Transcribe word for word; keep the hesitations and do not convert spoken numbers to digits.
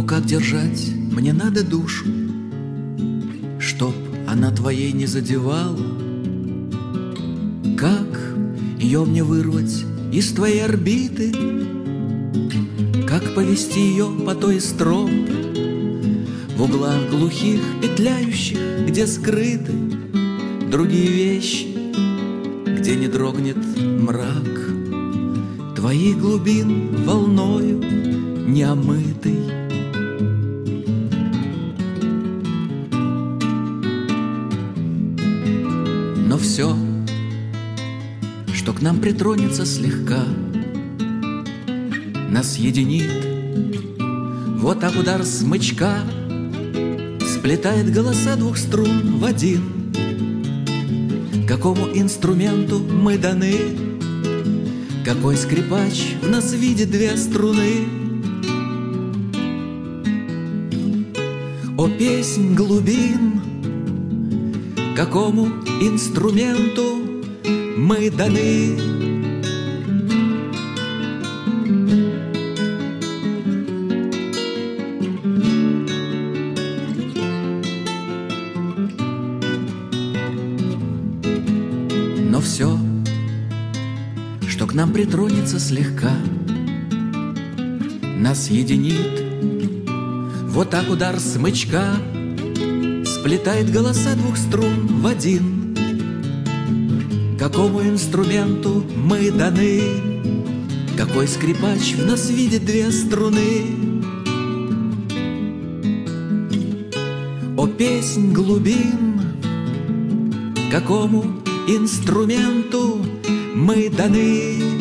О, как держать мне надо душу, чтоб она твоей не задевала? Как ее мне вырвать из твоей орбиты? Как повести ее по той из троп, в углах глухих, петляющих, где скрыты другие вещи, где не дрогнет мрак твоих глубин волною неомытый? Но все, что к нам притронется слегка, нас единит. Вот так удар смычка сплетает голоса двух струн в один. Какому инструменту мы даны? Какой скрипач в нас видит две струны? О, песнь глубин, какому инструменту мы даны? Но все, что к нам притронется слегка, нас единит. Вот так удар смычка сплетает голоса двух струн в один. Какому инструменту мы даны? Какой скрипач в нас видит две струны? О, песнь глубин, какому инструменту мы даны?